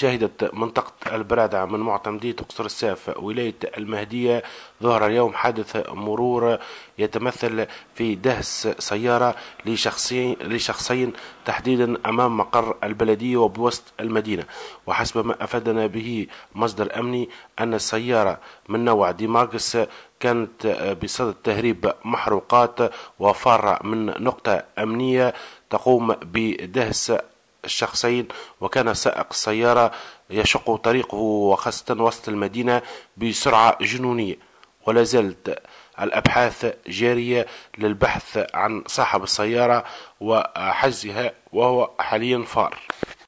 شهدت منطقة البرادعة من معتمدية قصر الساف ولاية المهدية ظهر اليوم حادث مرور يتمثل في دهس سيارة لشخصين تحديدا أمام مقر البلدية وبوسط المدينة. وحسب ما أفادنا به مصدر أمني أن السيارة من نوع ديماغس كانت بصدد تهريب محروقات وفارة من نقطة أمنية تقوم بدهس الشخصين، وكان سائق السيارة يشق طريقه وخاصة وسط المدينة بسرعة جنونية. ولا زالت الأبحاث جارية للبحث عن صاحب السيارة وحجزها، وهو حاليا فار.